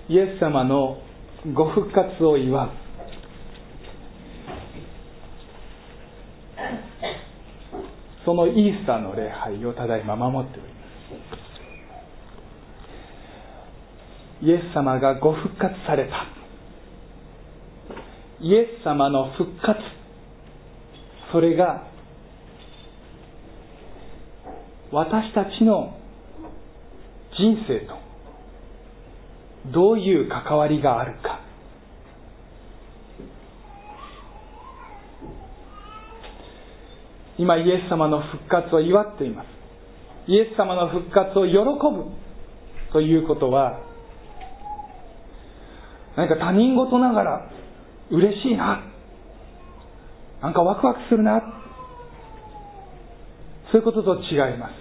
イエス様のご復活を祝う、そのイースターの礼拝をただいま守っております。イエス様がご復活された。イエス様の復活、それが私たちの人生とどういう関わりがあるか。今イエス様の復活を祝っています。イエス様の復活を喜ぶということは、何か他人事ながら嬉しいな、なんかワクワクするな、そういうことと違います。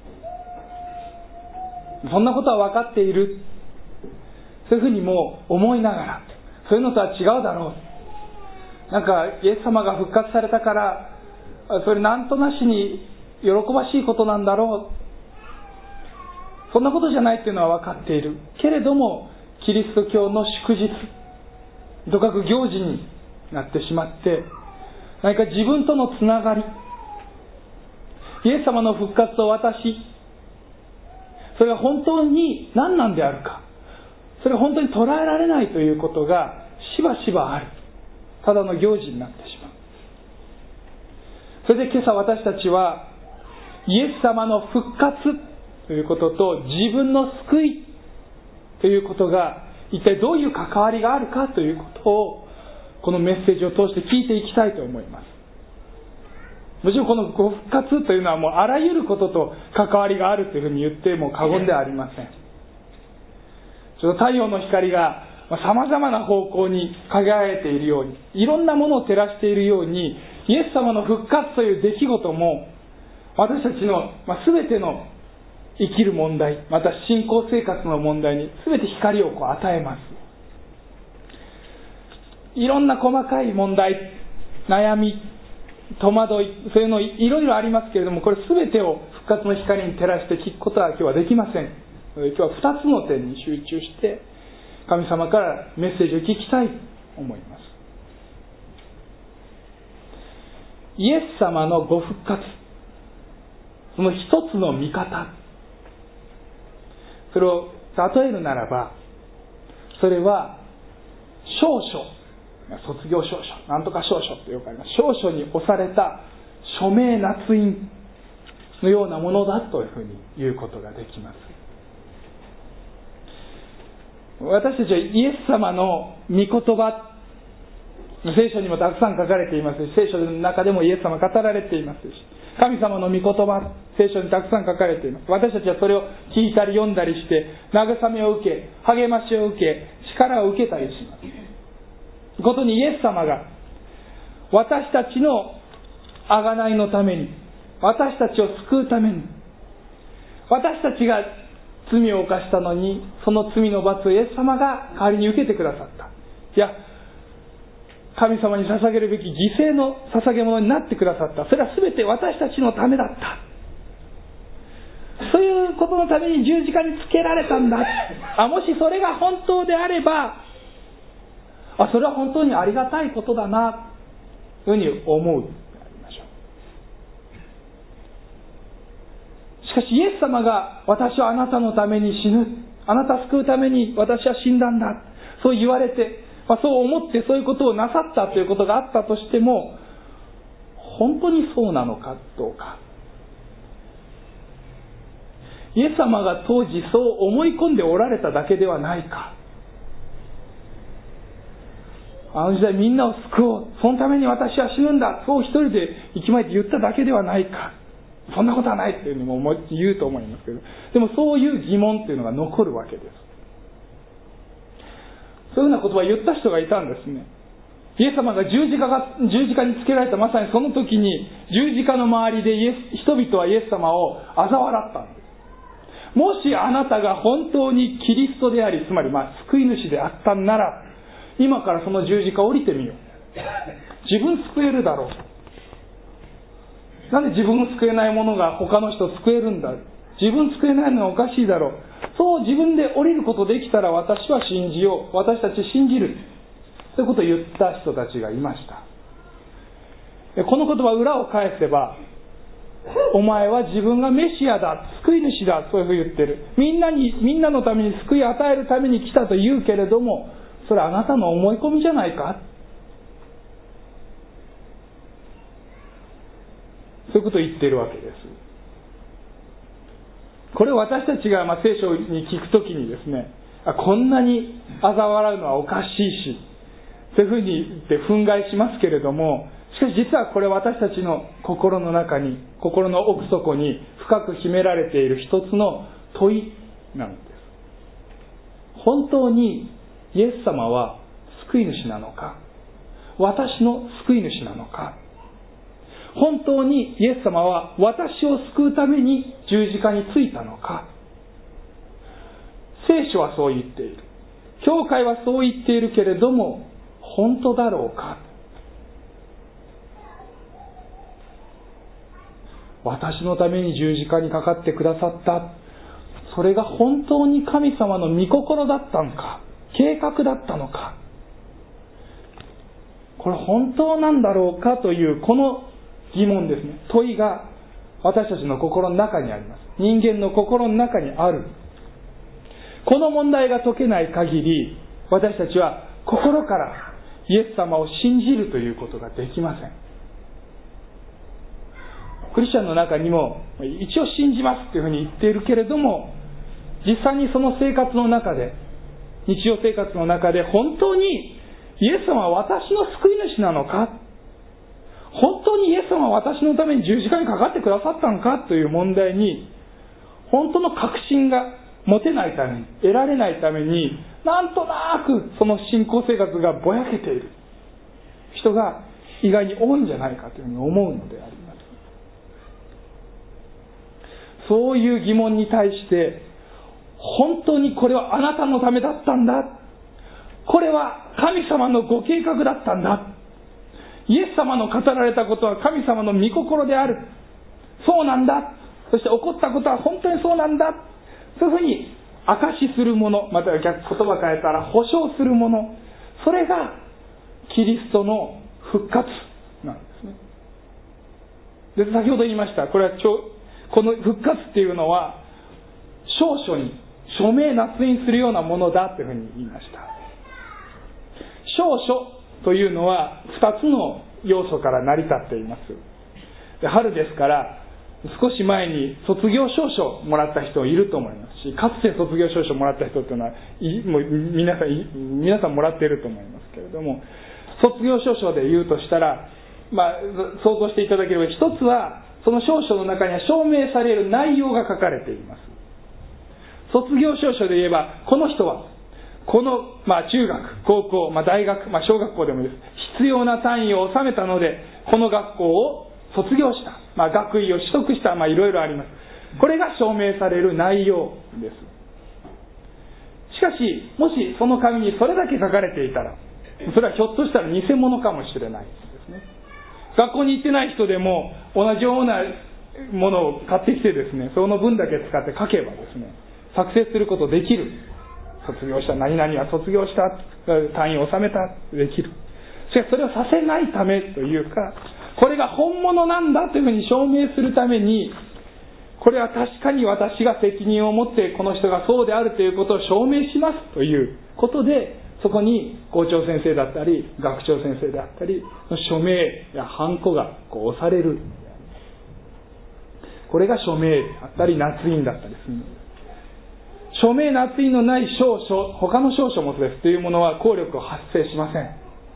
そんなことは分かっている、そういうふうにも思いながら、そういうのとは違うだろう、なんかイエス様が復活されたからそれなんとなしに喜ばしいことなんだろう、そんなことじゃないっていうのは分かっているけれども、キリスト教の祝日とかく行事になってしまって、何か自分とのつながり、イエス様の復活を私、それが本当に何なんであるか、それが本当に捉えられないということがしばしばある。ただの行事になってしまう。それで今朝私たちはイエス様の復活ということと自分の救いということが一体どういう関わりがあるかということを、このメッセージを通して聞いていきたいと思います。もちろんこのご復活というのはもうあらゆることと関わりがあるというふうに言っても過言ではありません。太陽の光がさまざまな方向に輝いているように、いろんなものを照らしているように、イエス様の復活という出来事も私たちの全ての生きる問題、また信仰生活の問題に全て光を与えます。いろんな細かい問題、悩み、戸惑い、そういうのいろいろありますけれども、これ全てを復活の光に照らして聞くことは今日はできません。今日は2つの点に集中して神様からメッセージを聞きたいと思います。イエス様のご復活、その一つの見方、それを例えるならば、それは証書、卒業証書、なんとか証書と呼ばれます。証書に押された署名捺印のようなものだというふうに言うことができます。私たちはイエス様の御言葉、聖書にもたくさん書かれていますし、聖書の中でもイエス様語られていますし、神様の御言葉、聖書にたくさん書かれています。私たちはそれを聞いたり読んだりして慰めを受け、励ましを受け、力を受けたりします。ことにイエス様が私たちの贖いのために、私たちを救うために、私たちが罪を犯したのに、その罪の罰をイエス様が代わりに受けてくださった。いや、神様に捧げるべき犠牲の捧げ物になってくださった。それは全て私たちのためだった。そういうことのために十字架につけられたんだ。もしそれが本当であれば、それは本当にありがたいことだなというふうに思う。しかしイエス様が私はあなたのために死ぬ、あなたを救うために私は死んだんだ、そう言われて、そう思ってそういうことをなさったということがあったとしても、本当にそうなのかどうか。イエス様が当時そう思い込んでおられただけではないか。あの時代みんなを救おう、そのために私は死ぬんだ、そう一人で息巻いて言っただけではないか。そんなことはないっていうのも言うと思いますけど、でもそういう疑問っていうのが残るわけです。そういうような言葉を言った人がいたんですね。イエス様が十字架につけられたまさにその時に、十字架の周りで人々はイエス様を嘲笑ったんです。もしあなたが本当にキリストであり、つまり救い主であったんなら、今からその十字架を降りてみよう。自分救えるだろう。なんで自分を救えない者が他の人を救えるんだ。自分救えないのはおかしいだろう。 そう自分で降りることできたら私は信じよう、私たち信じるということを言った人たちがいました。この言葉裏を返せば、お前は自分がメシアだ、救い主だ、そういうふうに言ってる。みんなのために救いを与えるために来たと言うけれども、それはあなたの思い込みじゃないか。そういうことを言っているわけです。これを私たちが聖書に聞くときにですね、こんなに嘲笑うのはおかしいし、そういうふうに言って憤慨しますけれども、しかし実はこれ私たちの心の中に、心の奥底に深く秘められている一つの問いなんです。本当にイエス様は救い主なのか、私の救い主なのか、本当にイエス様は私を救うために十字架についたのか。聖書はそう言っている。教会はそう言っているけれども、本当だろうか。私のために十字架にかかってくださった。それが本当に神様の御心だったのか、計画だったのか。これ本当なんだろうかというこの疑問ですね。問いが私たちの心の中にあります。人間の心の中にある。この問題が解けない限り、私たちは心からイエス様を信じるということができません。クリスチャンの中にも一応信じますというふうに言っているけれども、実際にその生活の中で、日常生活の中で本当にイエス様は私の救い主なのか、本当にイエス様は私のために十字架にかかってくださったのかという問題に本当の確信が持てないために、得られないために、なんとなくその信仰生活がぼやけている人が意外に多いんじゃないかというふうに思うのであります。そういう疑問に対して、本当にこれはあなたのためだったんだ、これは神様のご計画だったんだ、イエス様の語られたことは神様の御心である、そうなんだ、そして起こったことは本当にそうなんだ、そういうふうに証しするもの、または逆言葉変えたら保証するもの、それがキリストの復活なんですね。で、先ほど言いました、これはこの復活っていうのは証書に署名捺印するようなものだというふうに言いました。証書というのは2つの要素から成り立っています。で、春ですから少し前に卒業証書をもらった人いると思いますし、かつて卒業証書をもらった人というのはもう皆さんもらっていると思いますけれども、卒業証書で言うとしたら、想像していただければ、一つはその証書の中には証明される内容が書かれています。卒業証書で言えば、この人はこの、中学、高校、大学、小学校でもです。必要な単位を収めたので、この学校を卒業した。学位を取得した。いろいろあります。これが証明される内容です。しかし、もしその紙にそれだけ書かれていたら、それはひょっとしたら偽物かもしれないですね。学校に行ってない人でも、同じようなものを買ってきてですね、その分だけ使って書けばですね、作成することできる。卒業した、何々は卒業した、単位を収めた、できる。しかしそれをさせないためというか、これが本物なんだというふうに証明するために、これは確かに私が責任を持ってこの人がそうであるということを証明しますということで、そこに校長先生だったり学長先生であったりの署名やハンコが押される。これが署名であったり捺印だったりする。署名捺印のない証書、他の証書もですというものは効力を発生しません。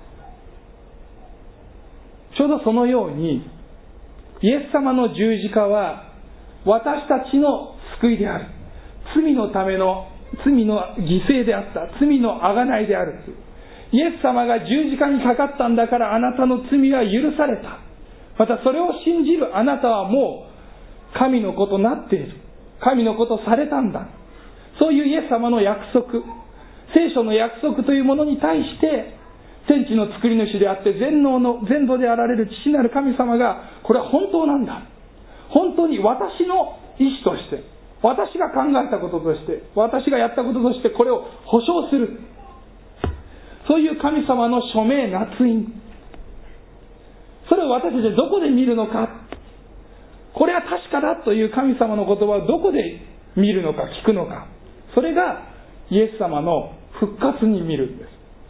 ちょうどそのように、イエス様の十字架は私たちの救いである。罪のための、罪の犠牲であった。罪の贖いである。イエス様が十字架にかかったんだからあなたの罪は許された。またそれを信じるあなたはもう神の子となっている。神の子とされたんだ。そういうイエス様の約束、聖書の約束というものに対して、天地の作り主であって全能であられる父なる神様が、これは本当なんだ。本当に私の意志として、 私が考えたこととして、私がやったこととしてこれを保証する、そういう神様の署名捺印、それを私たちはどこで見るのか、これは確かだという神様の言葉をどこで見るのか聞くのか、それがイエス様の復活に見るんです。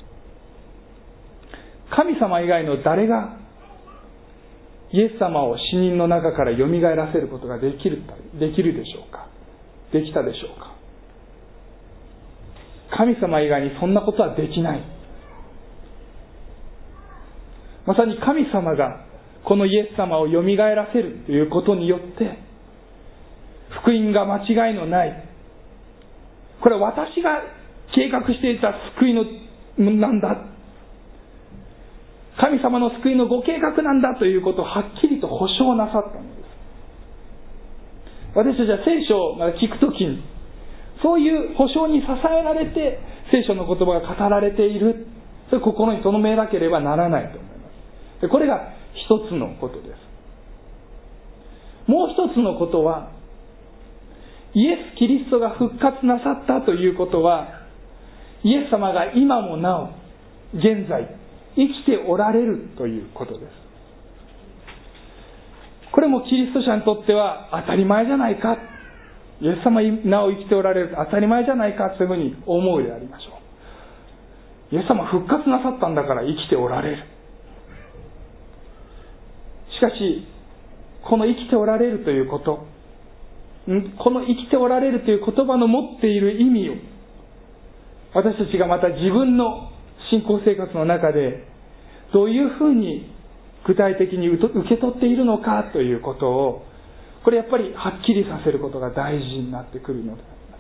神様以外の誰がイエス様を死人の中からよみがえらせることができるでしょうか。できたでしょうか。神様以外にそんなことはできない。まさに神様がこのイエス様をよみがえらせるということによって福音が間違いのない、これは私が計画していた救いのなんだ、神様の救いのご計画なんだということをはっきりと保証なさったのです。私たちは聖書を聞くときにそういう保証に支えられて聖書の言葉が語られている、それ心に留めなければならないと思います。でこれが一つのことです。もう一つのことは、イエス・キリストが復活なさったということは、イエス様が今もなお現在生きておられるということです。これもキリスト者にとっては当たり前じゃないか、イエス様なお生きておられる当たり前じゃないかというふうに思うでありましょう。イエス様復活なさったんだから生きておられる。しかしこの生きておられるということ、この生きておられるという言葉の持っている意味を、私たちがまた自分の信仰生活の中でどういうふうに具体的に受け取っているのかということを、これやっぱりはっきりさせることが大事になってくるのであります。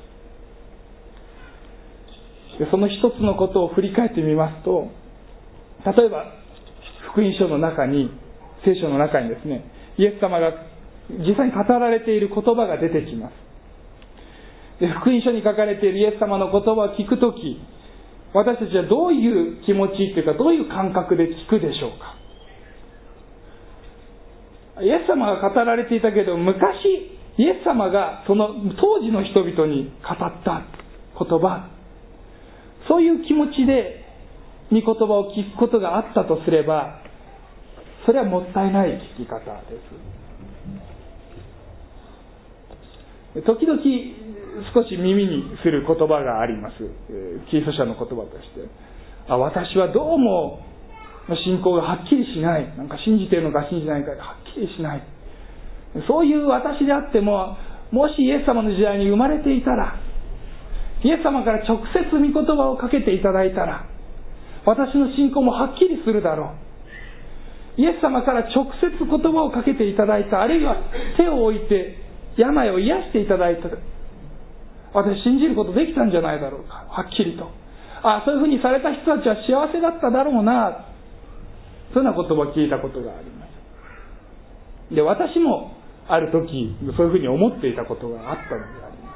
でその一つのことを振り返ってみますと、例えば福音書の中に、聖書の中にですね、イエス様が実際に語られている言葉が出てきます。で福音書に書かれているイエス様の言葉を聞くとき、私たちはどういう気持ちというか、どういう感覚で聞くでしょうか。イエス様が語られていたけど、昔イエス様がその当時の人々に語った言葉、そういう気持ちで御言葉を聞くことがあったとすれば、それはもったいない聞き方です。時々少し耳にする言葉があります。キリスト者の言葉として、私はどうも信仰がはっきりしない、なんか信じているのか信じないかはっきりしない、そういう私であっても、もしイエス様の時代に生まれていたら、イエス様から直接御言葉をかけていただいたら、私の信仰もはっきりするだろう。イエス様から直接言葉をかけていただいた、あるいは手を置いて病を癒していただいた、私信じることできたんじゃないだろうか、はっきりと。そういうふうにされた人たちは幸せだっただろうな、そういうような言葉を聞いたことがあります。で、私もある時そういうふうに思っていたことがあったのであります。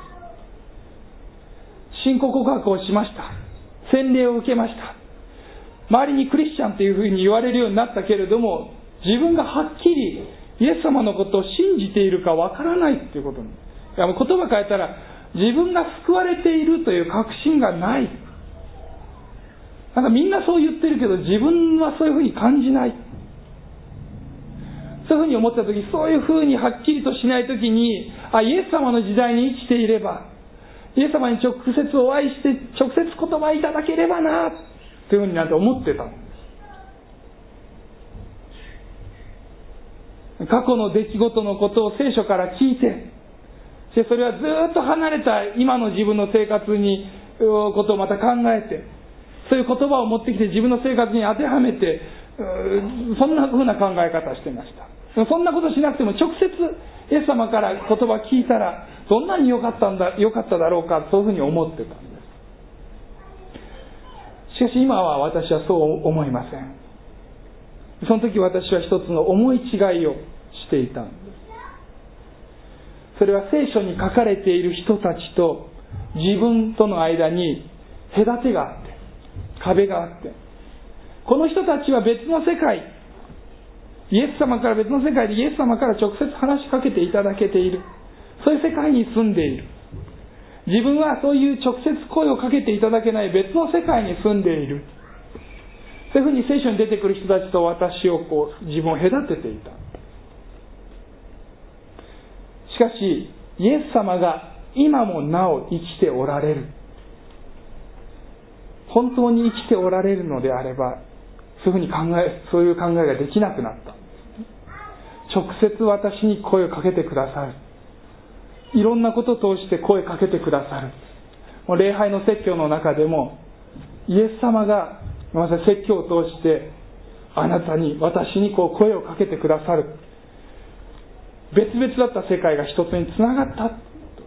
信仰告白をしました。洗礼を受けました。周りにクリスチャンというふうに言われるようになったけれども、自分がはっきりイエス様のことを信じているかわからないということに。言葉変えたら、自分が救われているという確信がない。なんかみんなそう言ってるけど、自分はそういうふうに感じない。そういうふうに思ったとき、そういうふうにはっきりとしないときに、イエス様の時代に生きていれば、イエス様に直接お会いして、直接言葉いただければな、というふうになんて思ってたんです。過去の出来事のことを聖書から聞いて、それはずっと離れた今の自分の生活にことをまた考えて、そういう言葉を持ってきて自分の生活に当てはめて、そんな風な考え方をしてました。そんなことしなくても直接イエス様から言葉を聞いたら、どんなに良かっただろうか、そういうふうに思ってたんです。しかし今は私はそう思いません。その時私は一つの思い違いをしていたんです。それは聖書に書かれている人たちと自分との間に隔てがあって、壁があって、この人たちは別の世界、イエス様から別の世界でイエス様から直接話しかけていただけている、 そういう世界に住んでいる。自分はそういう直接声をかけていただけない別の世界に住んでいる。そういうふうに聖書に出てくる人たちと私を自分を隔てていた。しかしイエス様が今もなお生きておられる。本当に生きておられるのであれば、そういう考えができなくなった。直接私に声をかけてくださる。いろんなことを通して声かけてくださる。もう礼拝の説教の中でもイエス様がまた説教を通してあなたに私に声をかけてくださる。別々だった世界が一つにつながった。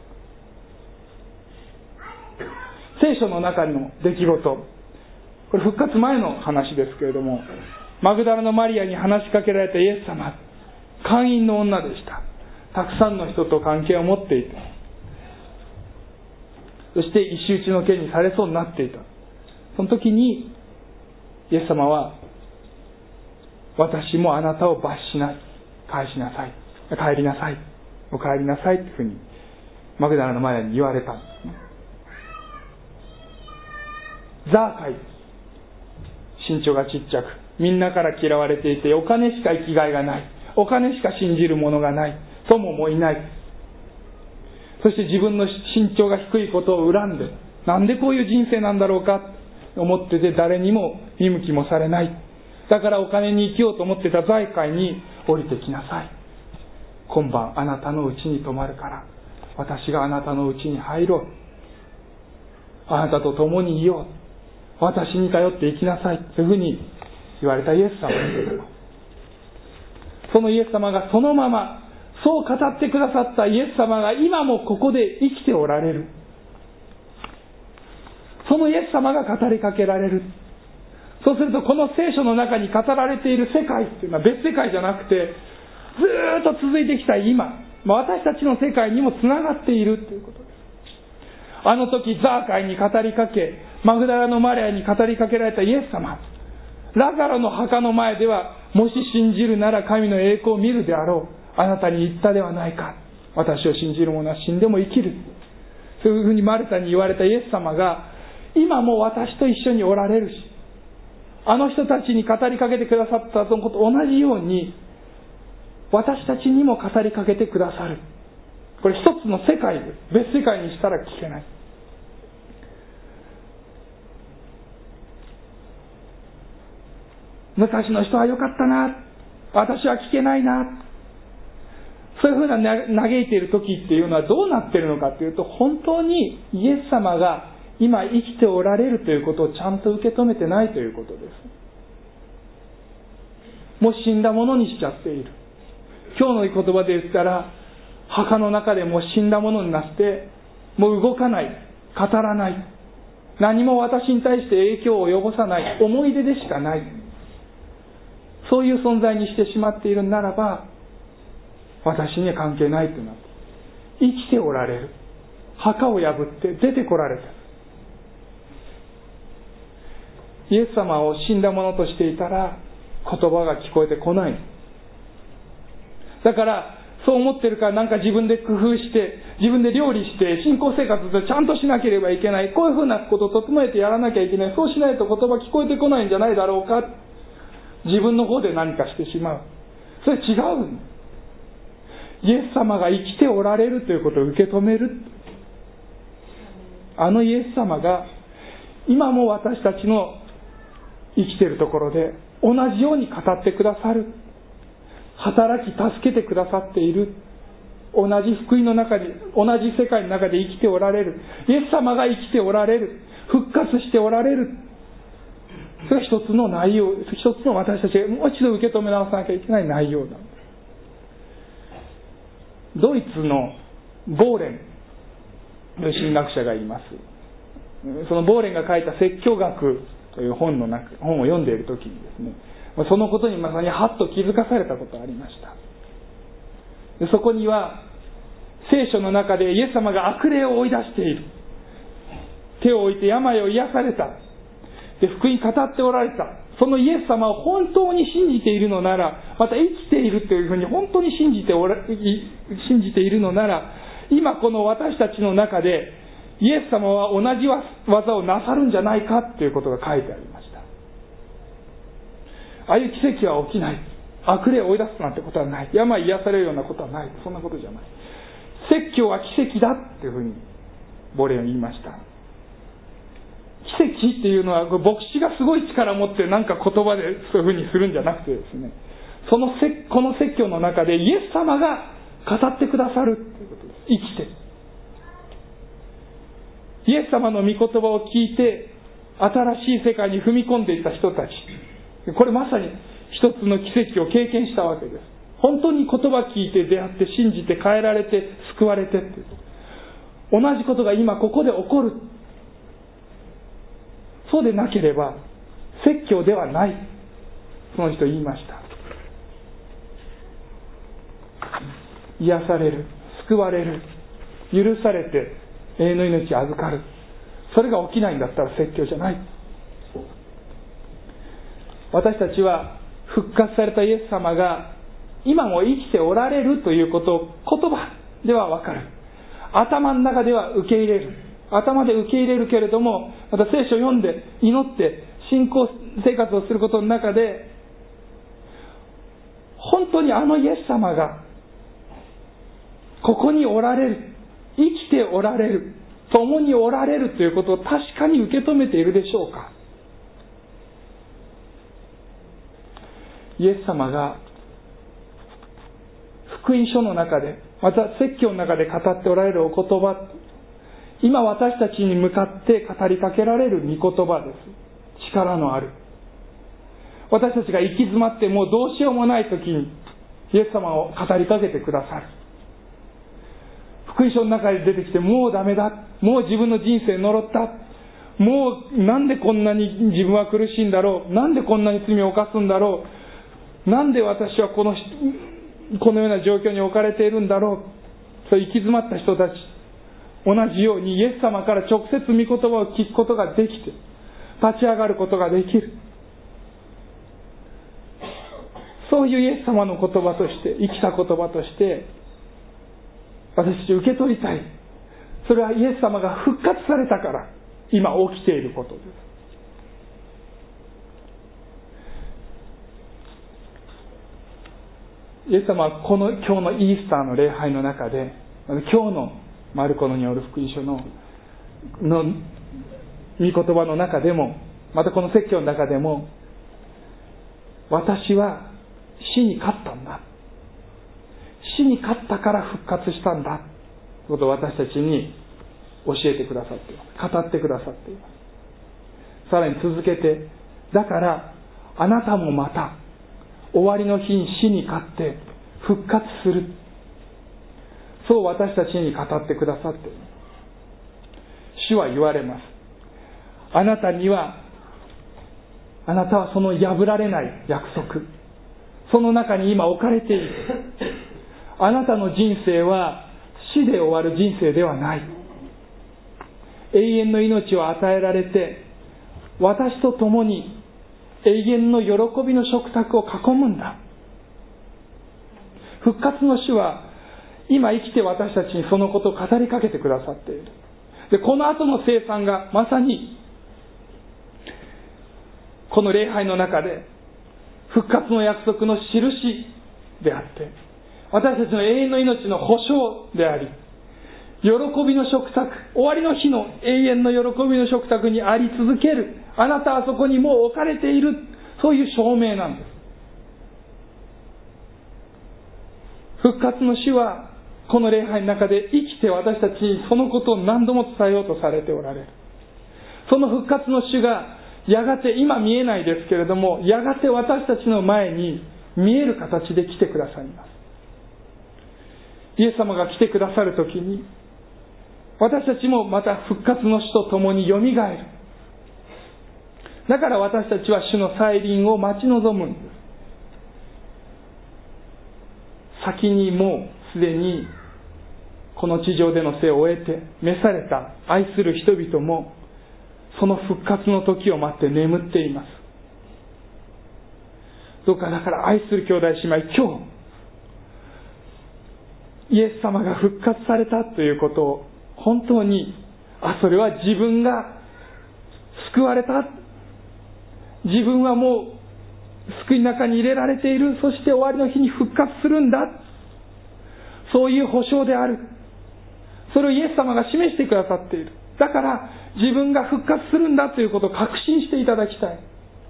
聖書の中の出来事、これ復活前の話ですけれども、マグダラのマリアに話しかけられたイエス様、会員の女でした。たくさんの人と関係を持っていて、そして石打ちの刑にされそうになっていた。その時にイエス様は、私もあなたを罰しない、帰りなさい、お帰りなさいというふうにマグダラのマリアに言われたんですね。ザーカイ、身長がちっちゃく、みんなから嫌われていて、お金しか生きがいがない、お金しか信じるものがない、友もいない。そして自分の身長が低いことを恨んで、なんでこういう人生なんだろうかと思ってて、誰にも見向きもされない。だからお金に生きようと思ってた財界に降りてきなさい。今晩あなたのうちに泊まるから、私があなたのうちに入ろう。あなたと共にいよう。私に頼って生きなさい。というふうに言われたイエス様です。そのイエス様がそのまま、そう語ってくださったイエス様が今もここで生きておられる。そのイエス様が語りかけられる。そうするとこの聖書の中に語られている世界っていうのは別世界じゃなくて、ずーっと続いてきた今、私たちの世界にもつながっているということです。あの時ザーカイに語りかけ、マグダラのマリアに語りかけられたイエス様、ラザロの墓の前では、もし信じるなら神の栄光を見るであろう。あなたに言ったではないか。私を信じる者は死んでも生きる。そういうふうにマルタに言われたイエス様が、今も私と一緒におられるし、あの人たちに語りかけてくださったことと同じように、私たちにも語りかけてくださる。これ一つの世界です。別世界にしたら聞けない。昔の人は良かったな、私は聞けないな、そういうふうな嘆いている時っていうのはどうなっているのかというと、本当にイエス様が今生きておられるということをちゃんと受け止めてないということです。もう死んだものにしちゃっている。今日の言葉で言ったら、墓の中でもう死んだものになって、もう動かない、語らない、何も私に対して影響を及ぼさない、思い出でしかない、そういう存在にしてしまっているならば、私には関係ないとなって、生きておられる、墓を破って出てこられた。イエス様を死んだものとしていたら言葉が聞こえてこない。だからそう思ってるから、なんか自分で工夫して自分で料理して信仰生活でちゃんとしなければいけない、こういうふうなことを整えてやらなきゃいけない、そうしないと言葉聞こえてこないんじゃないだろうか、自分の方で何かしてしまう。それ違う。イエス様が生きておられるということを受け止める。あのイエス様が今も私たちの生きているところで同じように語ってくださる、働き助けてくださっている、同じ福音の中に、同じ世界の中で生きておられる、イエス様が生きておられる、復活しておられる。それが一つの内容、一つの私たちがもう一度受け止め直さなきゃいけない内容なんです。ドイツのボーレンという神学者がいます。そのボーレンが書いた説教学という本を読んでいるときにですね、そのことにまさにハッと気づかされたことがありました。でそこには聖書の中でイエス様が悪霊を追い出している、手を置いて病を癒された、で福音語っておられた、そのイエス様を本当に信じているのなら、また生きているというふうに本当に信じているのなら、 今この私たちの中でイエス様は同じ技をなさるんじゃないかということが書いてありました。ああいう奇跡は起きない。悪霊を追い出すなんてことはない。病癒されるようなことはない。そんなことじゃない。説教は奇跡だっていうふうにボレンは言いました。奇跡っていうのは牧師がすごい力を持ってなんか言葉でそういうふうにするんじゃなくてですね、この説教の中でイエス様が語ってくださるということです。生きてイエス様の御言葉を聞いて新しい世界に踏み込んでいった人たち、これまさに一つの奇跡を経験したわけです。本当に言葉聞いて出会って信じて変えられて救われてって、同じことが今ここで起こる。そうでなければ説教ではない。その人言いました。癒される、救われる、許されて永遠の命を預かる。それが起きないんだったら説教じゃない。私たちは復活されたイエス様が今も生きておられるということを言葉では分かる。頭の中では受け入れる。頭で受け入れるけれども、また聖書を読んで祈って信仰生活をすることの中で、本当にあのイエス様がここにおられる、生きておられる、共におられるということを確かに受け止めているでしょうか。イエス様が福音書の中で、また説教の中で語っておられるお言葉、今私たちに向かって語りかけられる御言葉です。力のある。私たちが行き詰まってもうどうしようもない時にイエス様を語りかけてくださる。福音書の中で出てきて、もうダメだ、もう自分の人生呪った、もうなんでこんなに自分は苦しいんだろう、なんでこんなに罪を犯すんだろう、なんで私はこのような状況に置かれているんだろう。そう行き詰まった人たち、同じようにイエス様から直接御言葉を聞くことができて、立ち上がることができる。そういうイエス様の言葉として、生きた言葉として私たち受け取りたい。それはイエス様が復活されたから今起きていることです。イエス様は今日のイースターの礼拝の中で、今日のマルコのによる福音書の御言葉の中でも、またこの説教の中でも、私は死に勝ったんだ、死に勝ったから復活したんだということを私たちに教えてくださっています。語ってくださっています。さらに続けて、だからあなたもまた終わりの日に死に勝って復活する、そう私たちに語ってくださっています。主は言われます。あなたはその破られない約束、その中に今置かれている。あなたの人生は死で終わる人生ではない。永遠の命を与えられて、私と共に永遠の喜びの食卓を囲むんだ。復活の主は今生きて私たちにそのことを語りかけてくださっている。で、この後の生産がまさにこの礼拝の中で復活の約束の印であって、私たちの永遠の命の保証であり、喜びの食卓、終わりの日の永遠の喜びの食卓にあり続ける。あなたはそこにもう置かれている。そういう証明なんです。復活の主はこの礼拝の中で生きて私たちにそのことを何度も伝えようとされておられる。その復活の主がやがて、今見えないですけれども、やがて私たちの前に見える形で来てくださいます。イエス様が来てくださるときに、私たちもまた復活の主と共によみがえる。だから私たちは主の再臨を待ち望むんです。先にもうすでにこの地上での生を終えて召された愛する人々も、その復活の時を待って眠っています。どうかだから愛する兄弟姉妹、今日イエス様が復活されたということを本当に、それは自分が救われた、自分はもう救いの中に入れられている、そして終わりの日に復活するんだ、そういう保証である、それをイエス様が示してくださっている。だから自分が復活するんだということを確信していただきたい。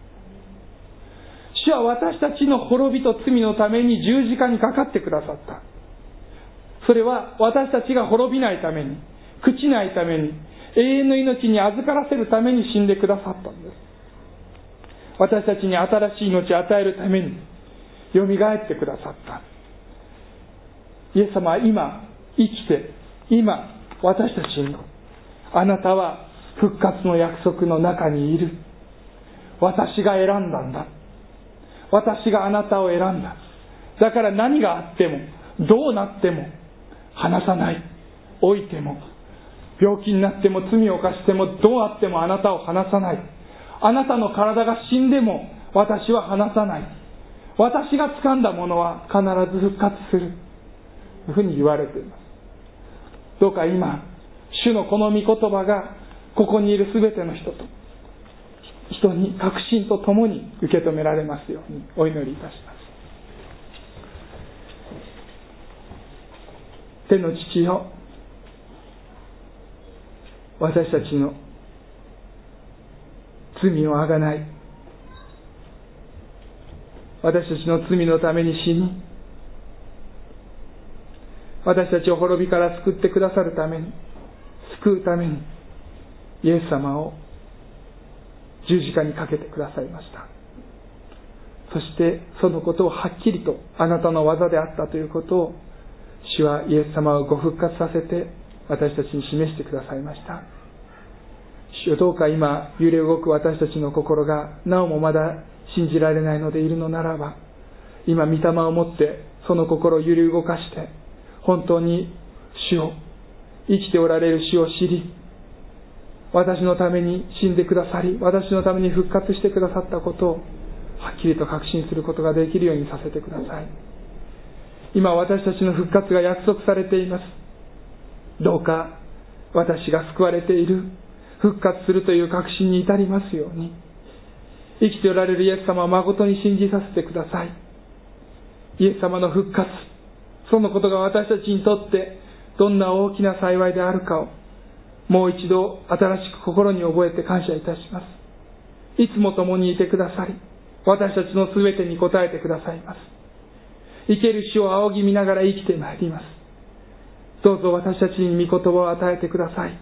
主は私たちの滅びと罪のために十字架にかかってくださった。それは私たちが滅びないために、朽ちないために、永遠の命に預からせるために死んでくださったんです。私たちに新しい命を与えるためによみがえってくださった。イエス様は今生きて、今私たちに、あなたは復活の約束の中にいる、私が選んだんだ、私があなたを選んだ、だから何があってもどうなっても離さない、老いても病気になっても罪を犯してもどうあってもあなたを離さない、あなたの体が死んでも私は離さない、私が掴んだものは必ず復活するというふうに言われています。どうか今主のこの御言葉がここにいるすべての人に確信とともに受け止められますようにお祈りいたします。天の父よ、私たちの罪をあがない、私たちの罪のために死に、私たちを滅びから救ってくださるために、救うためにイエス様を十字架にかけてくださいました。そしてそのことをはっきりとあなたの技であったということを主はイエス様をご復活させて私たちに示してくださいました。主よ、どうか今揺れ動く私たちの心がなおもまだ信じられないのでいるのならば、今御霊をもってその心を揺れ動かして、本当に主を、生きておられる主を知り、私のために死んでくださり、私のために復活してくださったことをはっきりと確信することができるようにさせてください。今私たちの復活が約束されています。どうか私が救われている、復活するという確信に至りますように、生きておられるイエス様を誠に信じさせてください。イエス様の復活、そのことが私たちにとってどんな大きな幸いであるかをもう一度新しく心に覚えて感謝いたします。いつも共にいてくださり、私たちのすべてに応えてくださいます。生ける主を仰ぎ見ながら生きてまいります。どうぞ私たちに御言葉を与えてください。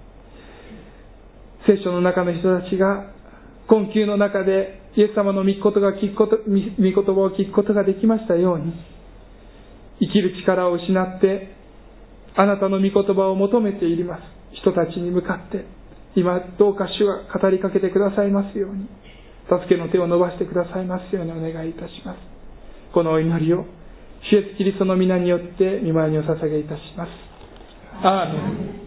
聖書の中の人たちが困窮の中でイエス様の御言葉を聞くことができましたように、生きる力を失ってあなたの御言葉を求めています人たちに向かって、今どうか主が語りかけてくださいますように、助けの手を伸ばしてくださいますようにお願いいたします。このお祈りを主イエスキリストの皆によって御前にお捧げいたします。アーメン。